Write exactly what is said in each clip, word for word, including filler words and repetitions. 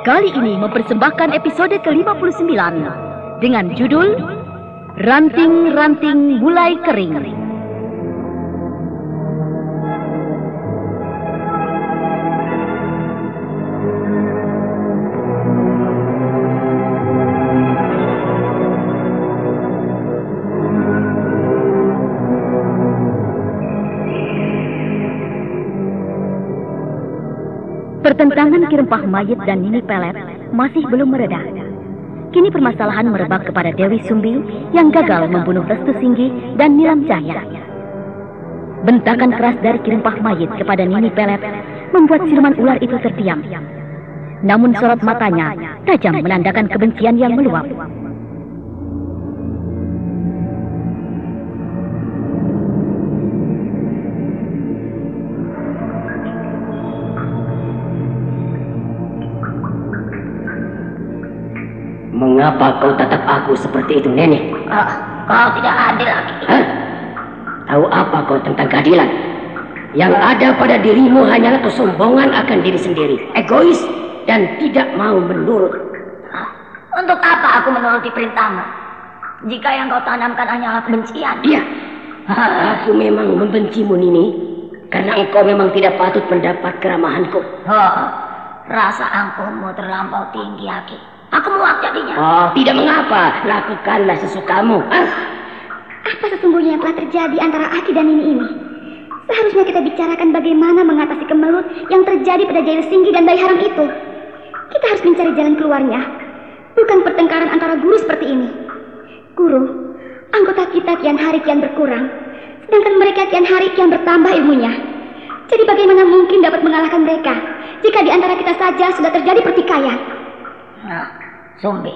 kali ini mempersembahkan episode ke lima puluh sembilan dengan judul Ranting-Ranting Mulai Kering. Pertentangan Ki Rempah Mayit dan Nini Pelet masih belum mereda. Kini permasalahan merebak kepada Dewi Sumbi yang gagal membunuh Restu Singgi dan Nilam Cahya. Bentakan keras dari Ki Rempah Mayit kepada Nini Pelet membuat siluman ular itu terdiam. Namun sorot matanya tajam menandakan kebencian yang meluap. Mengapa kau tatap aku seperti itu, Nenek? Oh, kau tidak adil lagi. Hah? Tahu apa kau tentang keadilan? Yang ada pada dirimu hanyalah kesombongan akan diri sendiri, egois, dan tidak mau menurut. Hah? Untuk apa aku menuruti perintahmu? Jika yang kau tanamkan hanyalah kebencian. Iya, aku memang membencimu, Nini, karena engkau memang tidak patut mendapat keramahanku. Oh, rasa angkuhmu terlampau tinggi, Aki. Aku muak jadinya. Oh, tidak mengapa. Lakukanlah sesukamu. Ah. Apa sesungguhnya yang telah terjadi antara Aki dan Nini ini? Seharusnya kita bicarakan bagaimana mengatasi kemelut yang terjadi pada Jail Singgi dan bayi haram itu. Kita harus mencari jalan keluarnya. Bukan pertengkaran antara guru seperti ini. Guru, anggota kita kian hari kian berkurang, sedangkan mereka kian hari kian bertambah ilmunya. Jadi bagaimana mungkin dapat mengalahkan mereka jika di antara kita saja sudah terjadi pertikaian? Nah, Sumbi,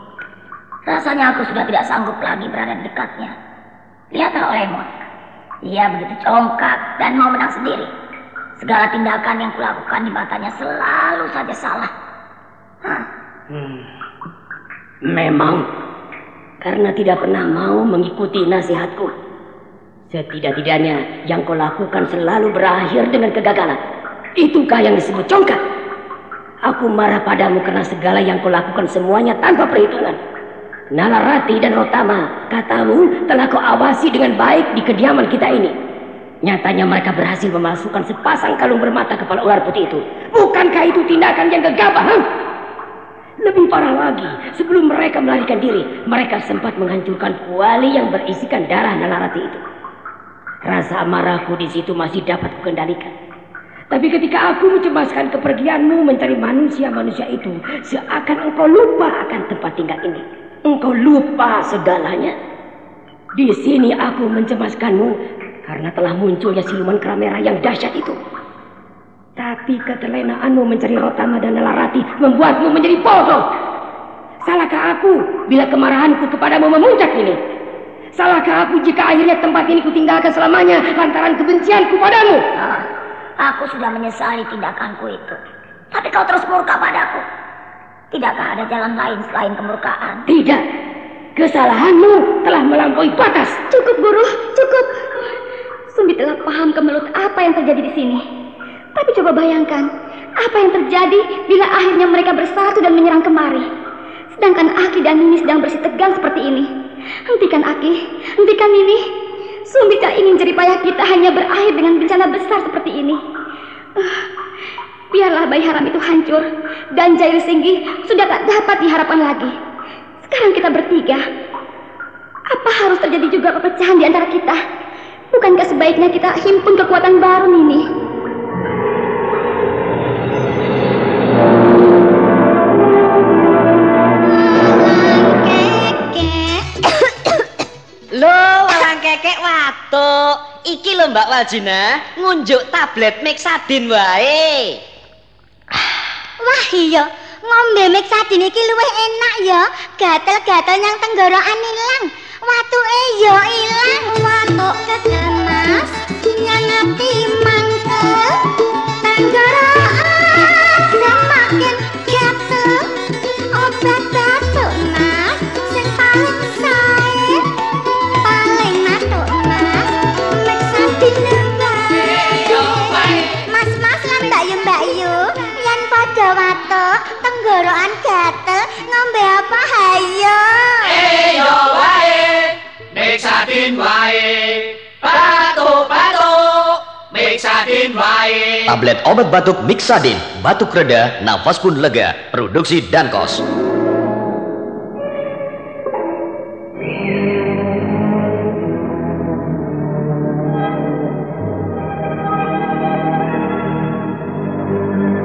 rasanya aku sudah tidak sanggup lagi berada di dekatnya. Lihatlah Lemon, ia begitu congkak dan mau menang sendiri. Segala tindakan yang kulakukan di matanya selalu saja salah. Hah? Hmm. Memang, karena tidak pernah mau mengikuti nasihatku. Setidak-tidaknya yang kau lakukan selalu berakhir dengan kegagalan. Itukah yang disebut congkak? Aku marah padamu karena segala yang kau lakukan semuanya tanpa perhitungan. Nalarati dan Rotama, katamu telah kau awasi dengan baik di kediaman kita ini. Nyatanya mereka berhasil memasukkan sepasang kalung bermata kepala ular putih itu. Bukankah itu tindakan yang gegabah? Huh? Lebih parah lagi, sebelum mereka melarikan diri, mereka sempat menghancurkan kuali yang berisikan darah Nalarati itu. Rasa amarahku di situ masih dapat kukendalikan. Tapi ketika aku mencemaskan kepergianmu mencari manusia-manusia itu, seakan engkau lupa akan tempat tinggal ini. Engkau lupa segalanya. Di sini aku mencemaskanmu karena telah munculnya siluman kera merah yang dahsyat itu. Tapi ketelenaanmu mencari Rotama dan Nalarati membuatmu menjadi bodoh. Salahkah aku bila kemarahanku kepadamu memuncak ini? Salahkah aku jika akhirnya tempat ini kutinggalkan selamanya lantaran kebencianku padamu? Ah. Aku sudah menyesali tindakanku itu. Tapi kau terus murka padaku. Tidakkah ada jalan lain selain kemurkaan? Tidak. Kesalahanmu telah melampaui batas. Cukup, Guru. Cukup. Sumbi telah paham kemelut apa yang terjadi di sini. Tapi coba bayangkan, apa yang terjadi bila akhirnya mereka bersatu dan menyerang kemari. Sedangkan Aki dan Nini sedang bersih tegang seperti ini. Hentikan Aki, hentikan Nini. Sumbi tak ingin jeripayah kita hanya berakhir dengan bencana besar seperti ini. Uh, biarlah bayi haram itu hancur dan Jail Singgi sudah tak dapat diharapkan lagi. Sekarang kita bertiga. Apa harus terjadi juga perpecahan di antara kita? Bukankah sebaiknya kita himpun kekuatan baru, Nini? Kekek watuk, iki lho Mbak Waljina, ngunjuk tablet Mexadin wae. Wah iya, ngombe Mexadin iki luwih enak ya, gatel-gatel yang tenggorokan ilang. Watuke ya ilang, watuk kedemas, nyangati mangkel, tenggorokan semakin gatel, obat batuk mas, sing paling sae. Mas-mas lan Mbak Yu Mbak Yu, yen padha watuk tenggorokan tenggorokan gatel, ngombe apa hayo? Eyo wae, Mixadin wae, batuk-batuk, Mixadin wae. Tablet obat batuk Mixadin, batuk reda, nafas pun lega. Produksi Dankos.